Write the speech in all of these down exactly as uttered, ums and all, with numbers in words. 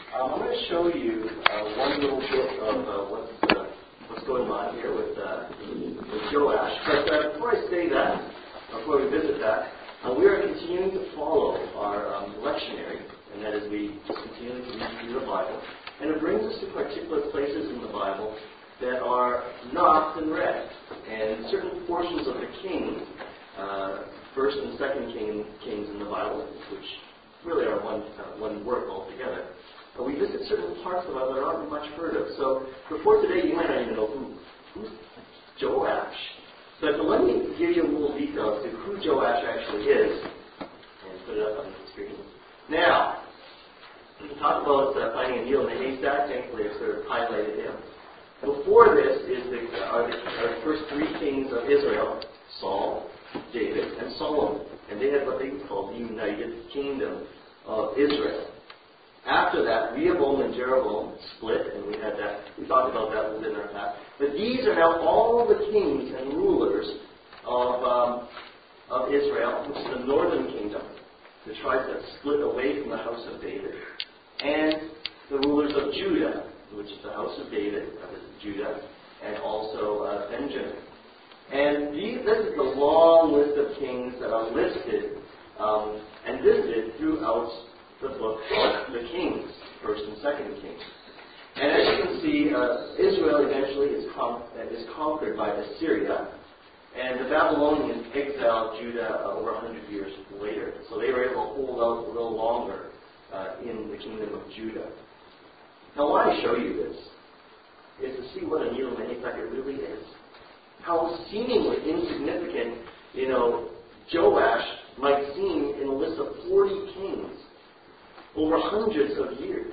Um, I'm going to show you uh, one little bit of uh, what's, uh, what's going on here with, uh, with Joash. But uh, before I say that, before we visit that, uh, we are continuing to follow our um, lectionary, and that is we continue to read through the Bible. And it brings us to particular places in the Bible that are not often read. And certain portions of the Kings, uh, First and Second King, Kings in the Bible, which really are one uh, one work altogether. But we visit certain parts of the Bible that aren't much heard of. So before today, you might not even know who who's Joash. But so let me give you a little detail as to who Joash actually is, and put it up on the screen. Now, we talk about uh, finding a needle in the haystack. Thankfully, I sort of highlighted him. Before this is the, are, the, are the first three kings of Israel: Saul, David, and Solomon. And they had what they called the United Kingdom of Israel. After that, Rehoboam and Jeroboam split, and we had that. We talked about that within our past. But these are now all the kings and rulers of um, of Israel, which is the northern kingdom, the tribes that split away from the house of David, and the rulers of Judah, which is the house of David, that is Judah, and also uh, Benjamin. And these, this is the long list of kings that are listed um, and visited throughout the book of the Kings, First and Second Kings. And as you can see, uh, Israel eventually is, con- is conquered by Assyria, and the Babylonians exiled Judah uh, over one hundred years later. So they were able to hold out a little longer uh, in the kingdom of Judah. Now, why I show you this is to see what a needle in a haystack it really is. How seemingly insignificant, you know, Joash might seem in a list of forty kings over hundreds of years.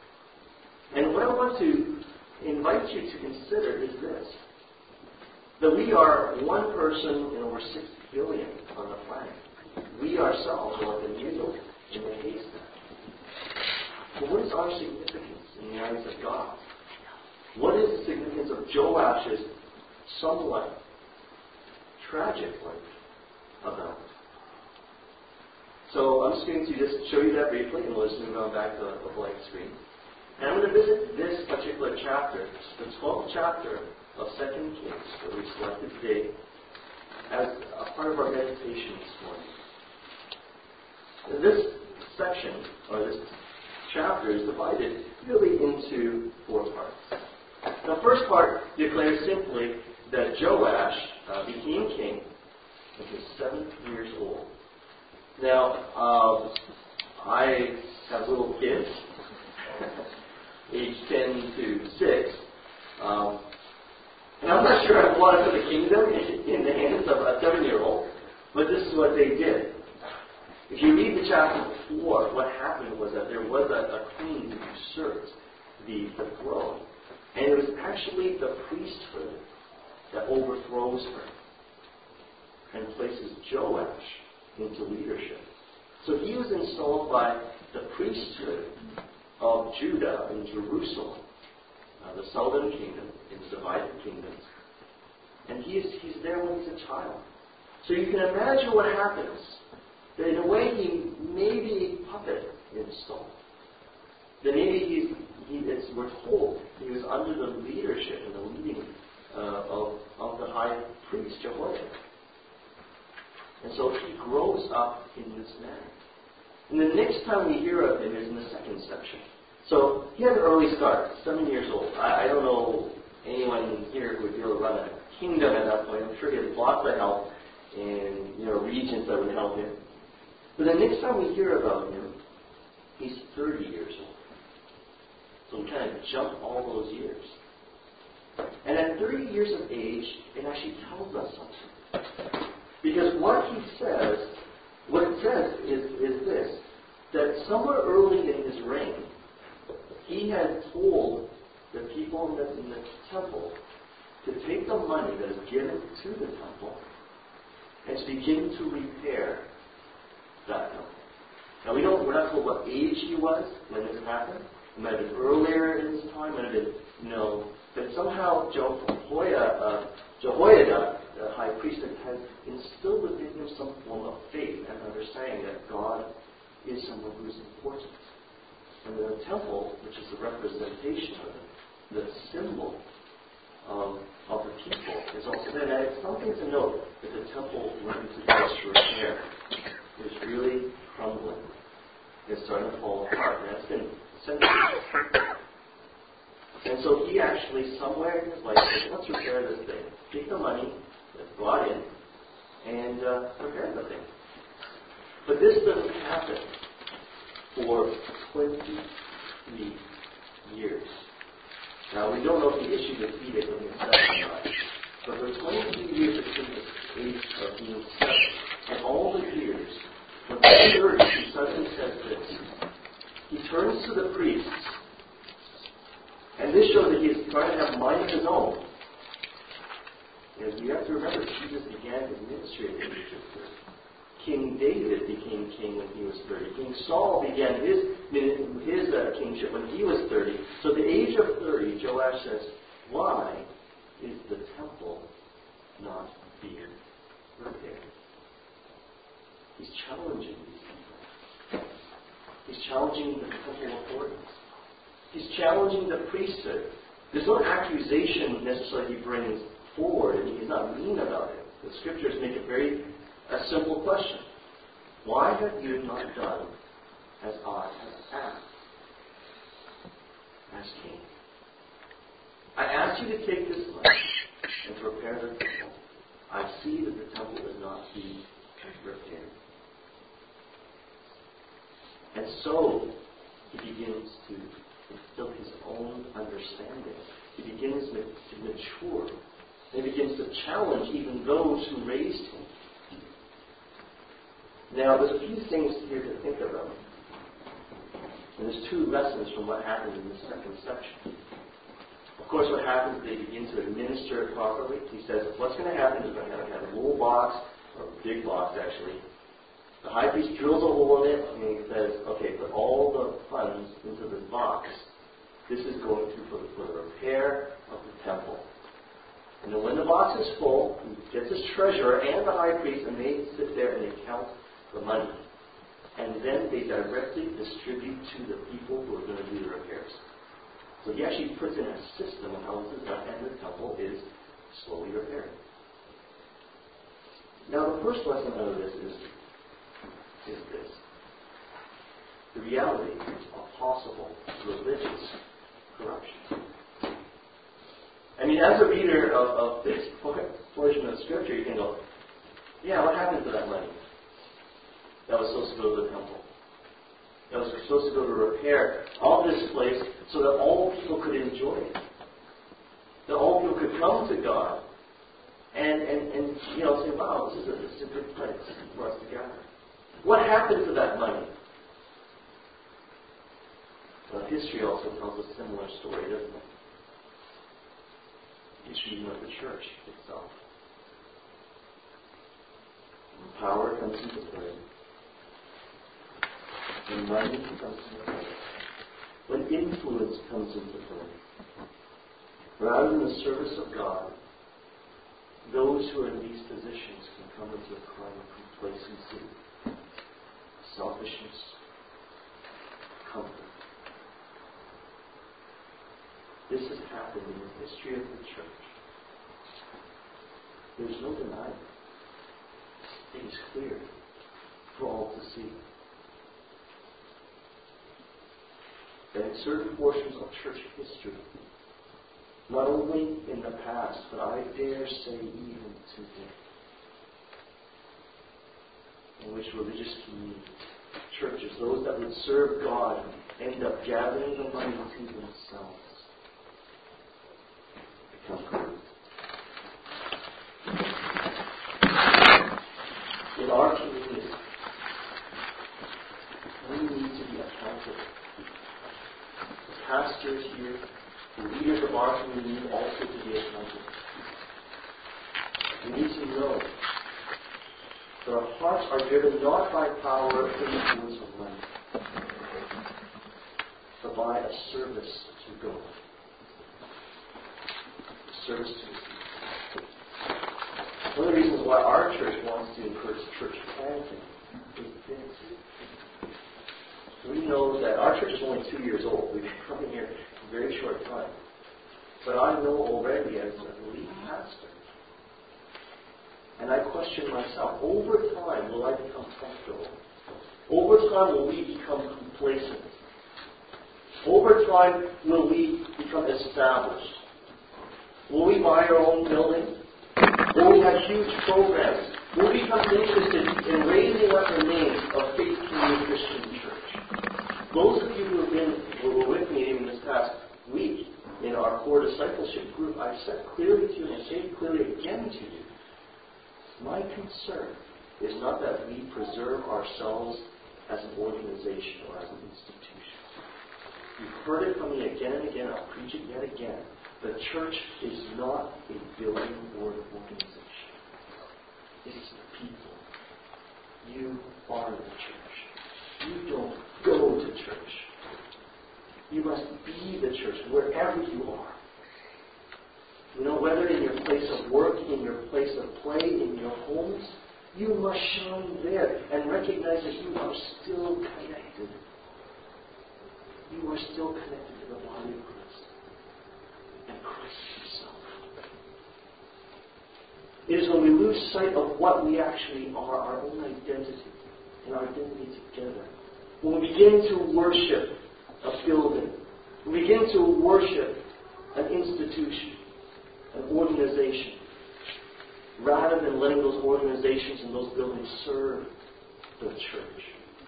And what I want to invite you to consider is this: that we are one person in over six billion on the planet. We ourselves are like a needle in a haystack. But what is our significance in the eyes of God? What is the significance of Joash's somewhat tragic life about? So I'm just going to just show you that briefly, and we'll just move on back to the blank screen. And I'm going to visit this particular chapter, the twelfth chapter of Second Kings, that we've selected today, as a part of our meditation this morning. This section, or this chapter, is divided really into four parts. The first part declares simply that Joash uh, became king when he was seven years old. Now, um, I have little kids, age ten to six, um, and I'm not sure I want to put the kingdom in, in the hands of a seven-year-old, but this is what they did. If you read the chapter before, what happened was that there was a, a queen who usurped the, the throne, and it was actually the priesthood that overthrows her and places Joash into leadership. So he was installed by the priesthood of Judah in Jerusalem, uh, the southern kingdom, in the divided kingdoms. And he is, he's there when he's a child. So you can imagine what happens. That in a way he may be a puppet installed. That maybe he's, he is, we're told he was under the leadership and the leading uh, of, of the high priest, Jehoiada. And so he grows up in this manner. And the next time we hear of him is in the second section. So he had an early start, seven years old. I, I don't know anyone here who would be able to run a kingdom at that point. I'm sure he has lots of help and, you know, regents that would help him. But the next time we hear about him, he's thirty years old. So we kind of jump all those years. And at thirty years of age, it actually tells us something. Because what he says, what it says is, is this, that somewhere early in his reign, he had told the people in the, in the temple to take the money that is given to the temple and to begin to repair that temple. Now we don't, we're not told what age he was when this happened. It might have been earlier in his time, it might have been, you know, but somehow Jehoiada, uh, Jehoiada, the high priest, has instilled within him some form of faith and understanding that God is someone who is important. And the temple, which is the representation of it, the symbol of, of the people, is also there. Now, it's something to note that the temple went into disrepair. It was really crumbling. It's starting to fall apart. And that's been centuries. And so he actually, somewhere in his life, said, let's repair this thing. Take the money that's brought in and uh, repair the thing. But this doesn't happen for twenty-three years. Now, we don't know if he issued an edict when he was seventy-nine, but for twenty-three years between the age of being seven and all the years, when he's thirty, he suddenly says this. He turns to the priests, and this shows that he is trying to have a mind of his own. And you have to remember, Jesus began his ministry at the age of thirty. King David became king when he was thirty. King Saul began his, his uh, kingship when he was thirty. So at the age of thirty, Joash says, why is the temple not being repaired? He's challenging these people. He's challenging the temple authorities. He's challenging the priesthood. There's no accusation necessarily he brings forward, and he's not mean about it. The scriptures make it very a simple question. Why have you not done as I have asked? As king. I asked you to take this money and to repair the temple. I see that the temple is not being repaired. And so he begins to instill his own understanding. He begins to mature. And he begins to challenge even those who raised him. Now, there's a few things here to think about. And there's two lessons from what happened in the second section. Of course, what happens is they begin to administer it properly. He says, what's going to happen is we're going to have a little box, or a big box actually. The high priest drills a hole in it, and he says, okay, put all the funds into this box. This is going to for the, for the repair of the temple. And then when the box is full, he gets his treasurer and the high priest, and they sit there and they count the money. And then they directly distribute to the people who are going to do the repairs. So he actually puts in a system of how this is done, and the temple is slowly repaired. Now the first lesson out of this is, is this. The reality of possible religious corruption. I mean, as a reader of, of this portion of Scripture, you can go, yeah, what happened to that money that was supposed to go to the temple? That was supposed to go to repair all this place so that all people could enjoy it. That all people could come to God and, and, and you know, say, wow, this is, a, this is a good place for us to gather. What happened to that money? Well, history also tells a similar story, doesn't it? History of the church itself. When power comes into play, when money comes into play, when influence comes into play, rather than the service of God, those who are in these positions can come into a crime of complacency, selfishness, comfort. This has happened in the history of the church. There's no denying it. It is clear for all to see. That in certain portions of church history, not only in the past, but I dare say even today, in which religious communities, churches, those that would serve God, end up gathering the money to themselves. In our community, we need to be accountable. The pastors here, the leaders of our community need also to be accountable. We need to know that our hearts are driven not by power or influence of money, but by a service to God. Service to the people. One of the reasons why our church wants to encourage church planting is this. we know that our church is only two years old. We've been coming here a very short time. But I know already as a lead pastor, and I question myself, over time will I become comfortable? Over time will we become complacent? Over time will we become established? Will we buy our own building? Will we have huge programs? Will we become interested in raising up the name of Faith Community Christian Church? Those of you who have been who were with me even this past week in our core discipleship group, I've said clearly to you and I say it clearly again to you. My concern is not that we preserve ourselves as an organization or as an institution. You've heard it from me again and again. I'll preach it yet again. The church is not a building or an organization. It is the people. You are the church. You don't go to church. You must be the church wherever you are. You know, whether in your place of work, in your place of play, in your homes, you must shine there and recognize that you are still connected. You are still connected to the body of Christ and Christ Himself. It is when we lose sight of what we actually are, our own identity, and our identity together. When we begin to worship a building, we begin to worship an institution, an organization, rather than letting those organizations and those buildings serve the church.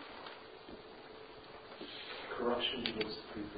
Corruption begins to creep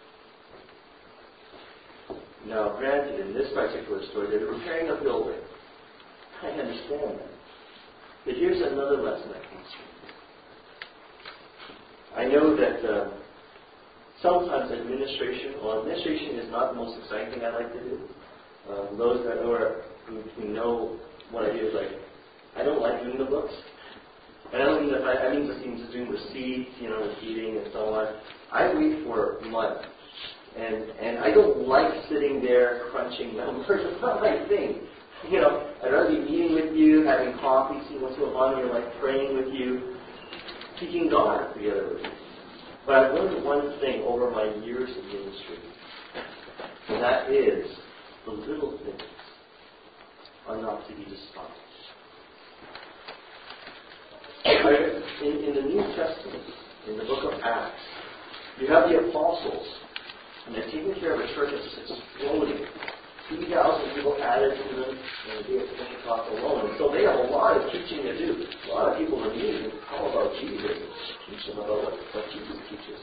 in. Now, granted, in this particular story, they're repairing a building. I understand that. But here's another lesson that comes from it. I know that uh, sometimes administration, well, administration is not the most exciting thing I like to do. Uh, those that are, who, who know what I do is like, I don't like doing the books. And I don't mean that I, I mean just even just doing receipts, you know, receiving and so on. I wait for months. And and I don't like sitting there crunching numbers. It's not my thing. You know, I'd rather be meeting with you, having coffee, seeing what's going on in your life, praying with you, seeking God together with you. But I've learned one thing over my years of ministry, and that is the little things are not to be despised. In, in the New Testament, in the book of Acts, you have the apostles, and they're taking care of a church that's exploding. two thousand people added to them in the day of Pentecost alone. And so they have a lot of teaching to do. A lot of people are meeting all about Jesus. Teach them about what, what Jesus teaches.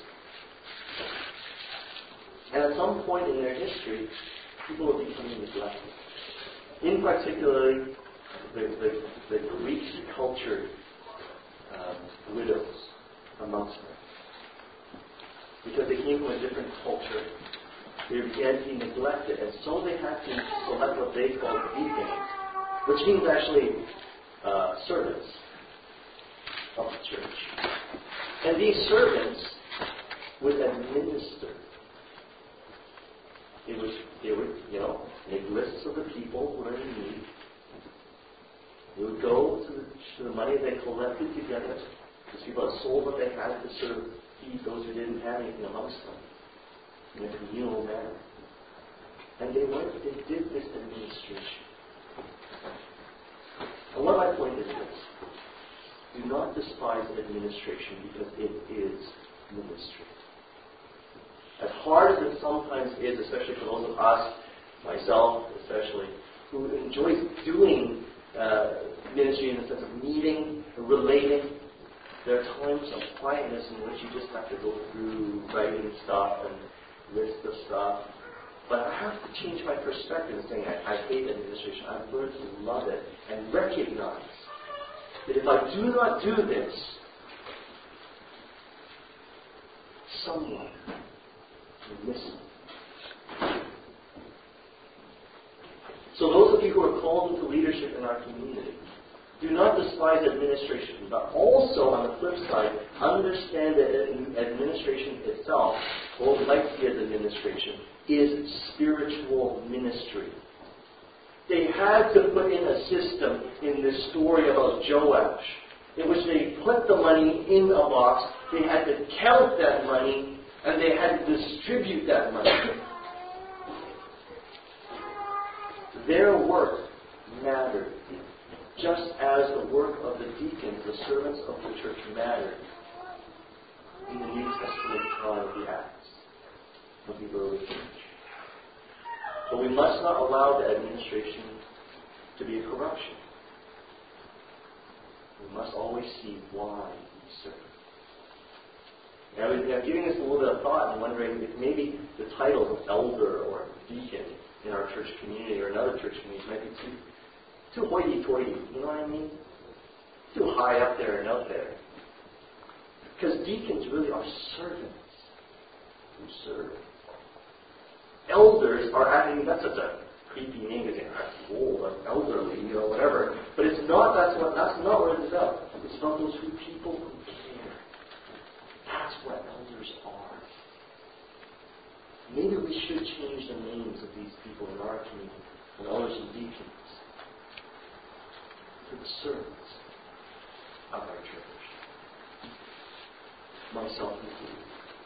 And at some point in their history, people are becoming neglected. In particular, the, the, the Greek cultured um, widows amongst them. Because they came from a different culture, they began to be neglected, and so they had to select what they called deacons, which means actually uh, servants of the church. And these servants would administer. They would, they would, you know, make lists of the people who are in need. They would go to the, to the money they collected together, because people had sold what they had to sort of feed those who didn't have anything amongst them in a communal manner. And they went, they did this administration. And what my point is this: do not despise administration, because it is ministry. As hard as it sometimes is, especially for those of us, myself especially, who enjoys doing uh, ministry in the sense of meeting, relating, there are times of quietness in which you just have to go through writing stuff and list of stuff. But I have to change my perspective and saying I, I hate administration. I've learned to love it and recognize that if I do not do this, someone will miss me. So those of you who are called into leadership in our community, do not despise administration, but also, on the flip side, understand that administration itself, what we like to see as administration, is spiritual ministry. They had to put in a system in this story about Joash in which they put the money in a box, they had to count that money, and they had to distribute that money. Their work mattered, just as the work of the deacons, the servants of the church, mattered in the New Testament time of the Acts of the early church. But we must not allow the administration to be a corruption. We must always see why we serve. Now, I'm giving this a little bit of thought and wondering if maybe the titles of elder or deacon in our church community or another church community might be too, too hoity-toity. You know what I mean? Too high up there and out there. Because deacons really are servants who serve. Elders are acting, that's such a creepy name, because that's old, that's elderly, you know, whatever. But it's not, that's what, that's not what it's about. It's about those who people who care. That's what elders are. Maybe we should change the names of these people in our community, and elders and deacons, to the servants of our church. Myself included.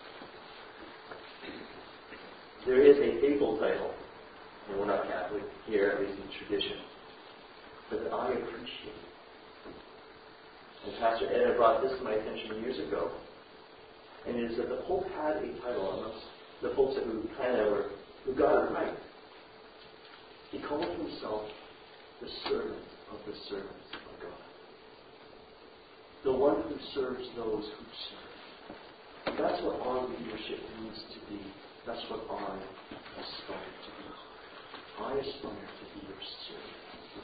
There is a papal title, and we're not Catholic here, at least in tradition, but that I appreciate. And Pastor Ed had brought this to my attention years ago, and it is that the Pope had a title amongst the folks who kind of were, who got it right. He called himself the servant of the servants of God. The one who serves those who serve. That's what our leadership needs to be. That's what I aspire to be. I aspire to be your servant.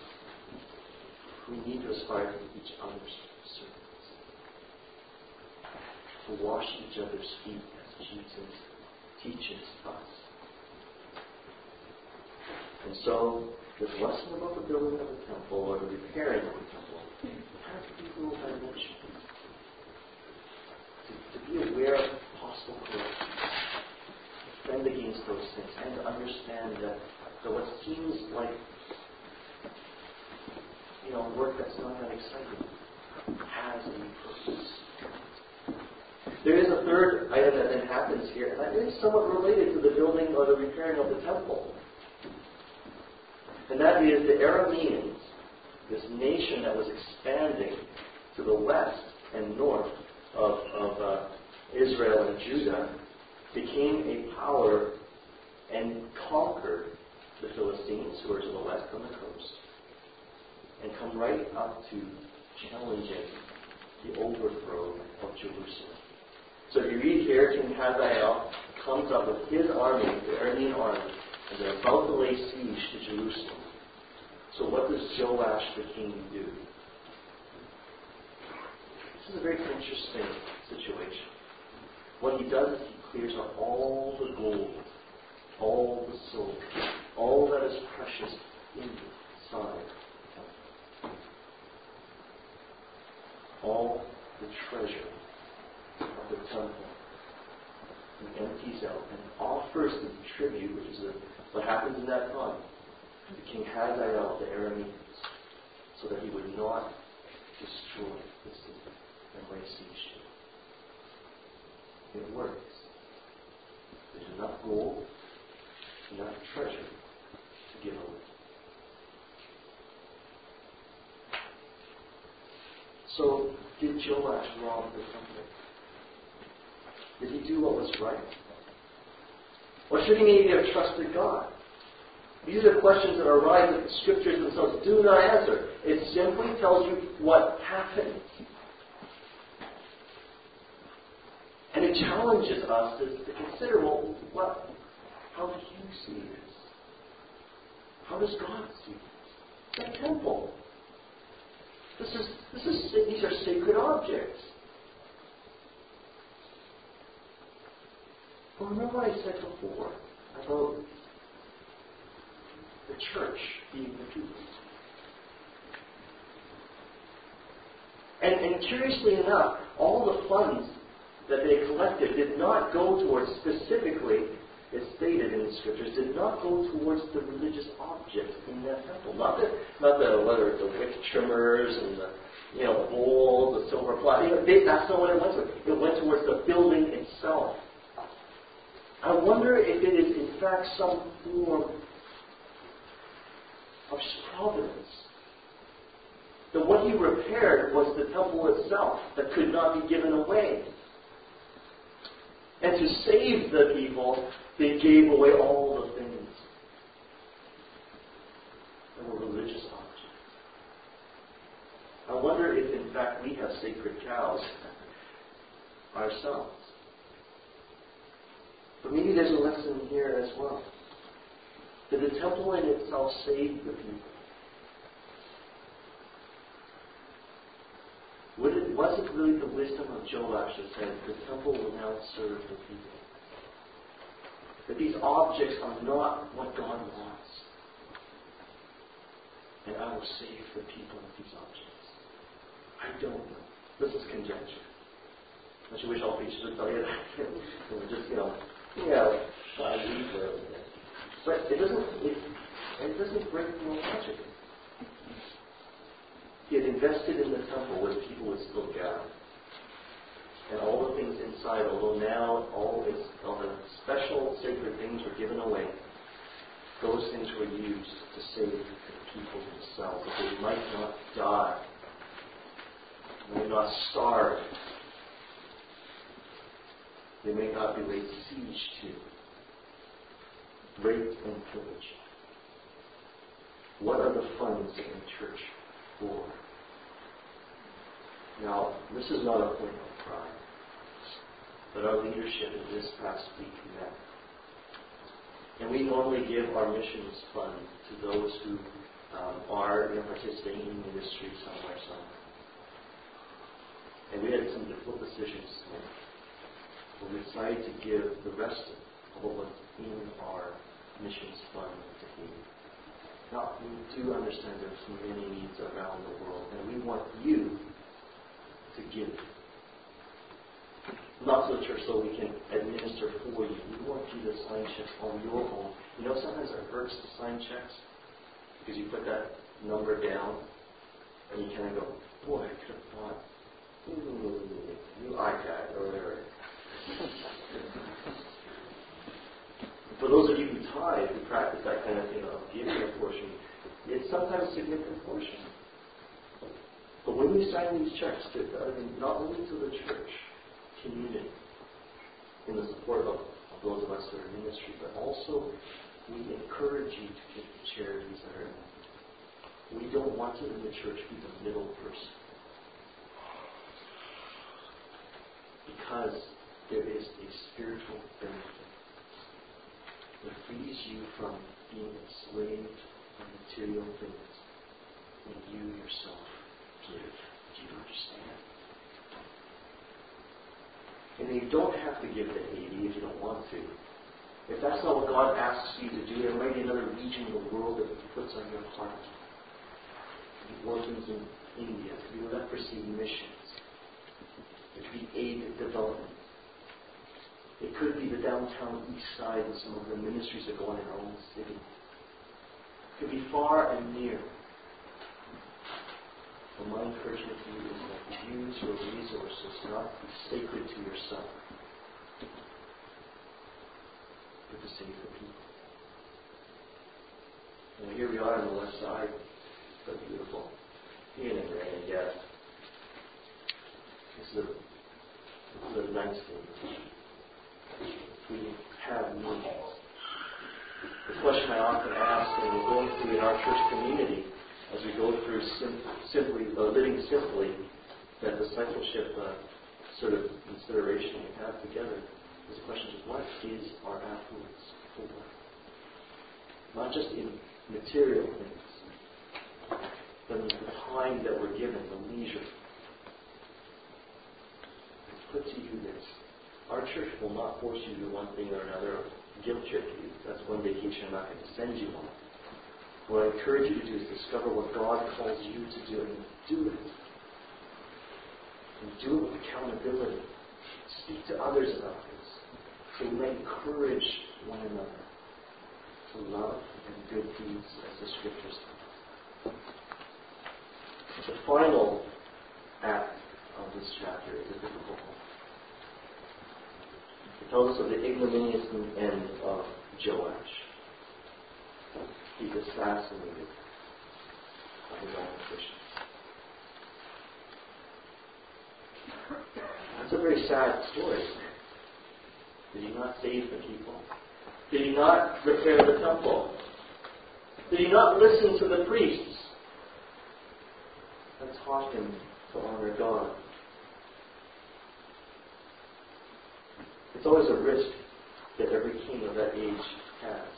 We need to aspire to be each other's servants. To wash each other's feet as Jesus teaches us. And so, this lesson about the building of the temple or the repairing of the temple has to be a little dimension. To, to be aware of possible corruption. Defend against those things, and to understand that, that what seems like, you know, work that's not that exciting has a purpose. There is a third item that then happens here, and that is somewhat related to the building or the repairing of the temple. And that is the Arameans, this nation that was expanding to the west and north of, of uh, Israel and Judah, became a power and conquered the Philistines, who are to the west on the coast, and come right up to challenging the overthrow of Jerusalem. So if you read here, King Hazael comes up with his army, the Aramean army, and they're about to lay siege to Jerusalem. So what does Joash the king do? This is a very interesting situation. What he does is he clears out all the gold, all the silver, all that is precious inside, all the treasure of the temple. He empties out and offers the tribute, which is a, what happens in that time, to King Hazael, the Arameans, so that he would not destroy the city and lay siege to it. It works. There's enough gold, enough treasure to give away. So, did Joash rob the temple? Did he do what was right? Or should he maybe have trusted God? These are questions that arise that the Scriptures themselves do not answer. It simply tells you what happened. And it challenges us to, to consider, well, what, how do you see this? How does God see this? It's a temple. This is, this is, these are sacred objects. Well, remember what I said before about the church being the people. And, and curiously enough, all the funds that they collected did not go towards, specifically, it's stated in the Scriptures, did not go towards the religious objects in that temple. Not the, not the whether it's the wick trimmers and the, you know, the gold, the silver platter. You know, they, that's not what it went towards. It went towards the building itself. I wonder if it is in fact some form of providence. That what he repaired was the temple itself that could not be given away. And to save the people, they gave away all the things that were religious objects. I wonder if in fact we have sacred cows ourselves. But maybe there's a lesson here as well. That the temple in itself saved the people. Would it, was it really the wisdom of Joash that said, the temple will now serve the people? That these objects are not what God wants. And I will save the people with these objects. I don't know. This is conjecture. I should wish all preachers would tell you that. We're just, you know, yeah, I believe for everything. But it doesn't, it, it doesn't break the logic. He had invested in the temple where the people would still gather. And all the things inside, although now all, its, all the special sacred things were given away, those things were used to save the people themselves, that they might not die, might not starve, they may not be laid siege to, raped and pillaged. What are the funds in the church for? Now, this is not a point of pride, but our leadership in this past week met. And we normally give our missions fund to those who um, are, you know, participating in ministry somewhere, somewhere. And we had some difficult decisions to make. But we decided to give the rest of what was in our missions fund to Haiti. Now, we do understand there's many needs around the world, and we want you to give. Not to the church so we can administer for you. We want you to sign checks on your own. You know, sometimes it hurts to sign checks because you put that number down and you kind of go, boy, I could have bought a new iPad or whatever. For those of you who tithe, who practice that kind of, you know, giving a portion, it's sometimes a significant portion. But when we sign these checks, to, I mean, not only to the church community, in the support of, of those of us who are in ministry, but also we encourage you to give to charities that are in it. We don't want to, in the church, be the middle person. Because there is a spiritual benefit. It frees you from being enslaved by material things when you yourself give. Do you understand? And you don't have to give to Haiti if you don't want to. If that's not what God asks you to do, there might be another region of the world that He puts on your heart. It could be orphans in India. It could be leprosy missions. It could be aid development. It could be the downtown east side and some of the ministries that go on in our own city. It could be far and near. But my encouragement to you is that you use your resources not to be sacred to yourself, but to save the people. And here we are on the west side. So beautiful. Being in rain, yes. This is a, this is a nice thing. We have needs. The question I often ask, and we're going through in our church community, as we go through sim- simply uh, living simply, that discipleship uh, sort of consideration we have together, is the question is, what is our affluence for? Not just in material things, but in the time that we're given, the leisure. I put to you this. Our church will not force you to do one thing or another, or guilt trip you. That's one vacation I'm not going to send you on. What I encourage you to do is discover what God calls you to do and do it. And do it with accountability. Speak to others about this. So we may encourage one another to love and good deeds as the Scriptures tell us. The final act of this chapter is a difficult one. It tells us of the ignominious end of Joash. He's assassinated by his own officials. That's a very sad story. Did he not save the people? Did he not repair the temple? Did he not listen to the priests that taught him to honor God? It's always a risk that every king of that age has.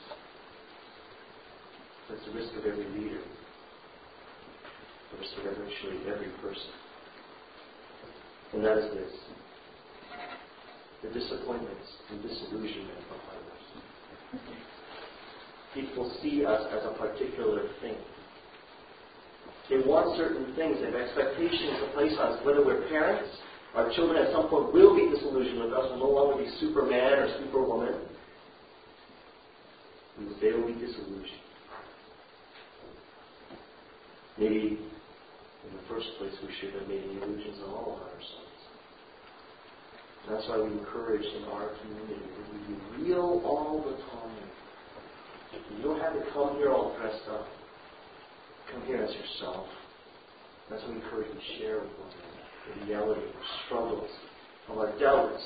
It's the risk of every leader. The risk of eventually every person. And that is this: the disappointments and disillusionment of others. People see us as a particular thing. They want certain things. They have expectations to place on us. Whether we're parents, our children at some point will be disillusioned with us, will no longer be Superman or Superwoman. They will be disillusioned. Maybe in the first place we should have made any illusions at all about ourselves. And that's why we encourage in our community that we be real all the time. You don't have to come here all dressed up. Come here as yourself. That's what we encourage you to share with one another. The reality of our struggles, of our doubts.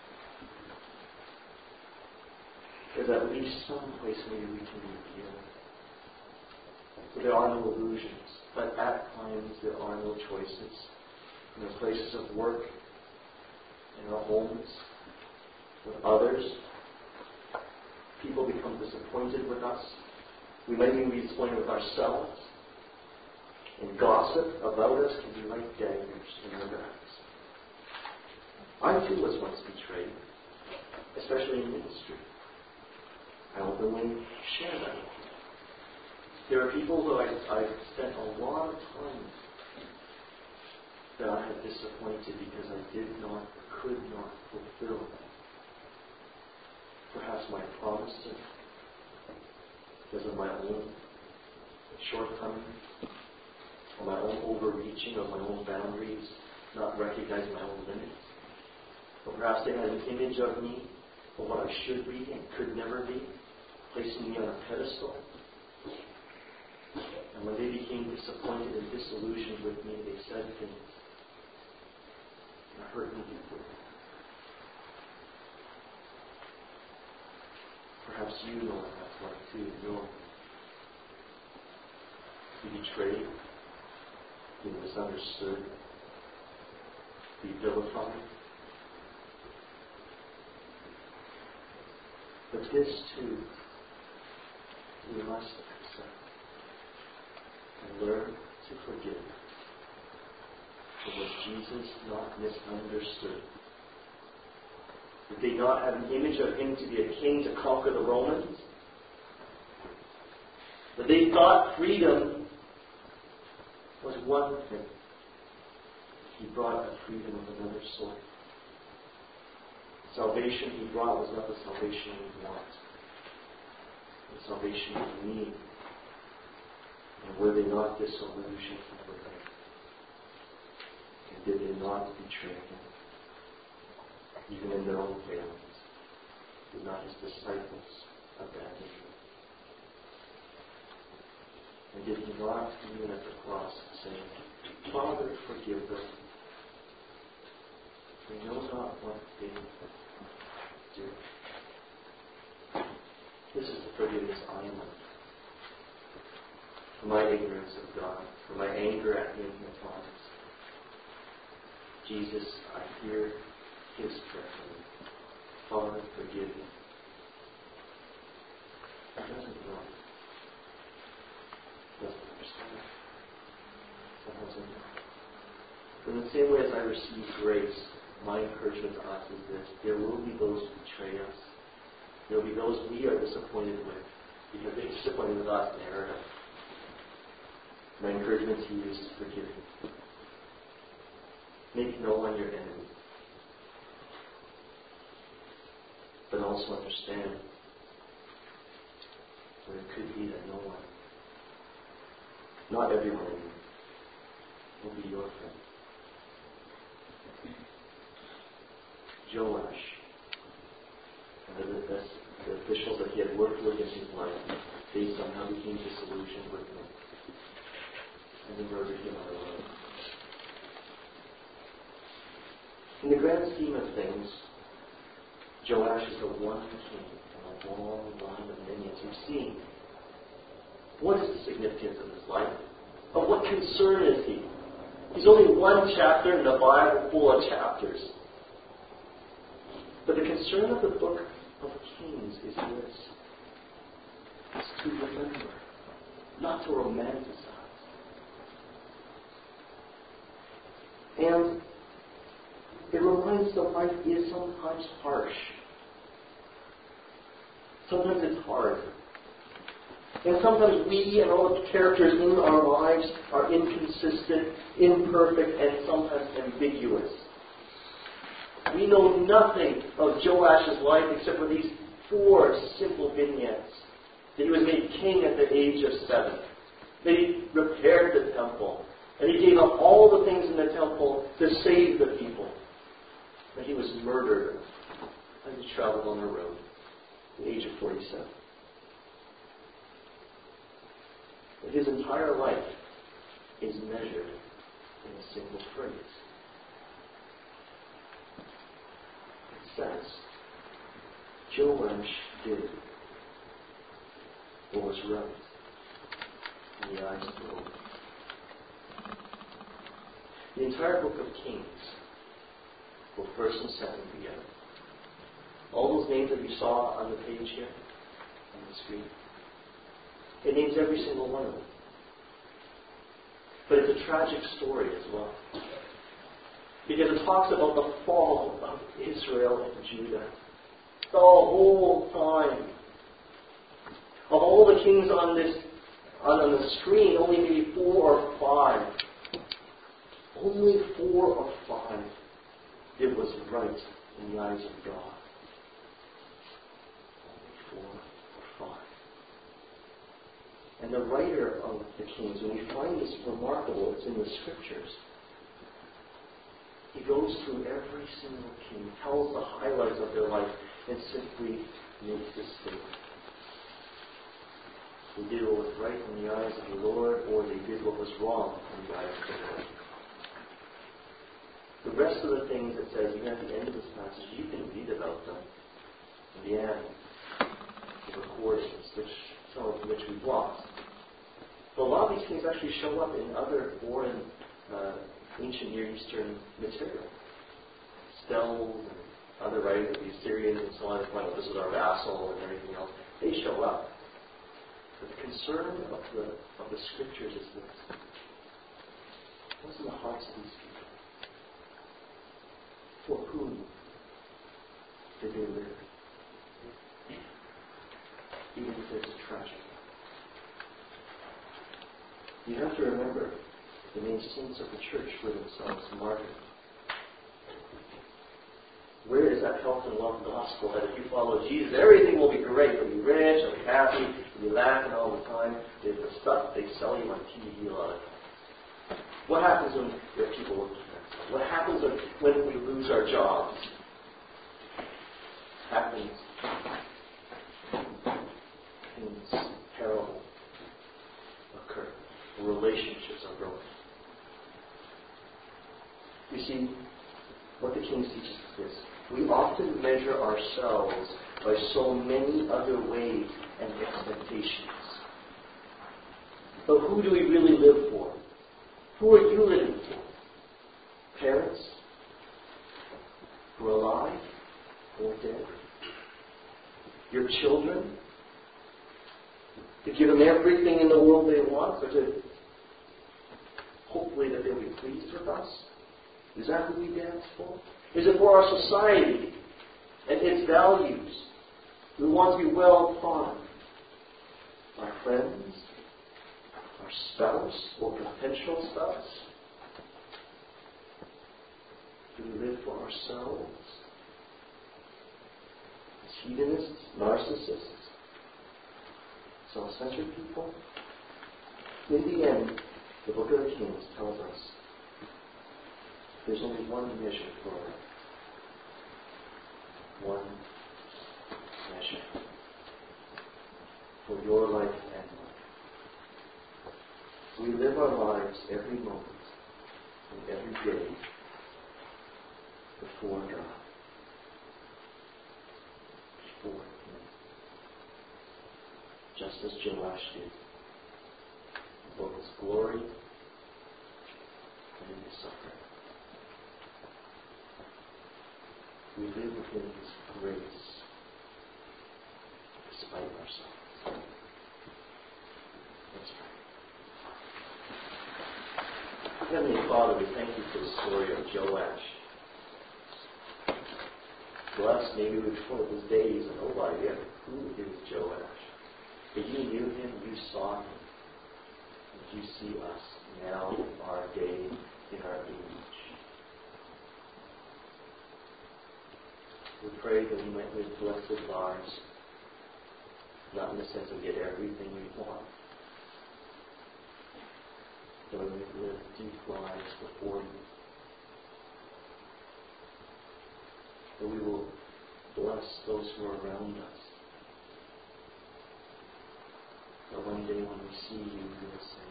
There's at least some place maybe we can be healed. So there are no illusions, but at times there are no choices. In the places of work, in our homes, with others, people become disappointed with us. We might even be disappointed with ourselves. And gossip about us can be like daggers in our backs. I too was once betrayed, especially in ministry. I openly share that with you. There are people who I, I've spent a lot of time that I have disappointed because I did not, could not fulfill perhaps my promises because of my own shortcomings, or my own overreaching of my own boundaries, not recognizing my own limits. Or perhaps they had an image of me, of what I should be and could never be, placing me on a pedestal. And when they became disappointed and disillusioned with me, they said things that hurt me deeply. Perhaps you know what that's like too. You know, be betrayed, be misunderstood, be vilified. But this too, we must accept and learn to forgive. For was Jesus not misunderstood? Did they not have an image of him to be a king to conquer the Romans? But they thought freedom was one thing. He brought a freedom of another sort. The salvation he brought was not the salvation we want. The salvation we need. And were they not disillusioned with him? And did they not betray him? Even in their own failings, did not his disciples abandon him? And did he not, even at the cross, say, Father, forgive them? They know not what they do. This is the forgiveness I am of. For my ignorance of God, for my anger at him at times. Jesus, I hear his prayer for me. Father, forgive me. He doesn't know. He doesn't understand. He doesn't know. In the same way as I receive grace, my encouragement to us is this: there will be those who betray us. There will be those we are disappointed with because they're disappointed with us and hurt us. My encouragement to you is to forgive them. Make no one your enemy. But also understand that it could be that no one, not everyone, will be your friend. Joash and the, the, the officials that he had worked with in his life based on how he became disillusioned with him. And they murdered him on the road. In the grand scheme of things, Joash is the one king in a long line of many, as we've seen. What is the significance of his life? Of what concern is he? He's only one chapter in the Bible full of chapters. But the concern of the book of Kings is this. It's to remember, not to romanticize. And it reminds that life is sometimes harsh. Sometimes it's hard. And sometimes we and all the characters in our lives are inconsistent, imperfect, and sometimes ambiguous. We know nothing of Joash's life except for these four simple vignettes. That he was made king at the age of seven. That he repaired the temple. That he gave up all the things in the temple to save the people. That he was murdered as he traveled on the road at the age of forty-seven. That his entire life is measured in a single phrase. It says, Joash did what was right in the eyes of the Lord. The entire book of Kings, both first and second together. All those names that you saw on the page here, on the screen, it names every single one of them. But it's a tragic story as well. Because it talks about the fall of Israel and Judah. The whole time. Of all the kings on this on, on the screen, only maybe four or five. Only four or five. It was right in the eyes of God. Only four or five. And the writer of the Kings, when we find this remarkable, it's in the Scriptures. He goes through every single king, tells the highlights of their life, and simply makes this statement. They did what was right in the eyes of the Lord, or they did what was wrong in the eyes of the Lord. The rest of the things it says, even at the end of this passage, you can read about them. In the end, the recordings, which some of which we've lost. But a lot of these things actually show up in other foreign, uh, ancient Near Eastern material. Steles and other writings of the Assyrians and so on. Well, this is our vassal and everything else. They show up. But the concern of the of the Scriptures is this: what's in the hearts of these people? For whom did they live? Even if it's a tragedy. You have to remember the main saints of the church were themselves martyred. Where is that health and love gospel that if you follow Jesus, everything will be great, you'll be rich, you'll be happy, you'll be laughing all the time? There's the stuff they sell you on T V a lot of times. What happens when there are people with cancer? What happens when, when we lose our jobs? Happens. Things terrible occur. Relationships are broken. You see, what the Kings teach us is this. We often measure ourselves by so many other ways and expectations. But who do we really live for? Who are you living for? Parents? Who are alive or dead? Your children? To give them everything in the world they want, or to hopefully that they'll be pleased with us? Is that who we dance for? Is it for our society and its values? We want to be well thought of. Our friends, our spouse, or potential spouse? Do we live for ourselves? As hedonists, narcissists, self-centered people? In the end, the Book of the Kings tells us there's only one measure for life. one measure for your life and mine. We live our lives every moment and every day before God, before Him, just as Joash did, in both his glory and in his suffering. We live within His grace despite ourselves. Let's pray. Heavenly Father, we thank You for the story of Joash. To us, maybe we've told his days and oh my God, who is Joash? But You knew him, You saw him, and You see us now in our day, in our age. We pray that we might live blessed lives, not in the sense of get everything we want, but we might live deep lives before You. That we will bless those who are around us. That one day when we see You, we will say,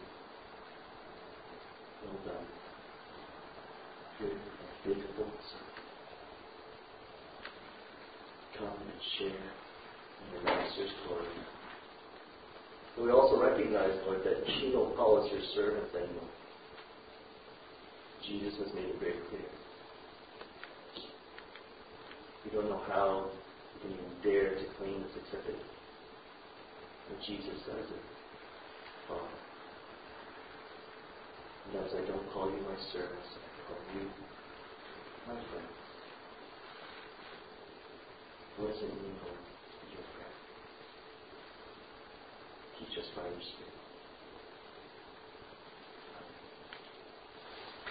well done, good and faithful servant. Come and share in the Master's glory. But we also recognize, Lord, that You don't call us Your servants anymore. Jesus has made it very clear. We don't know how we can even dare to claim this except that when Jesus says it, Father. And as I don't call You my servants, I call You my friends. What does it mean, Lord, to be Your friend? Teach us by Your Spirit.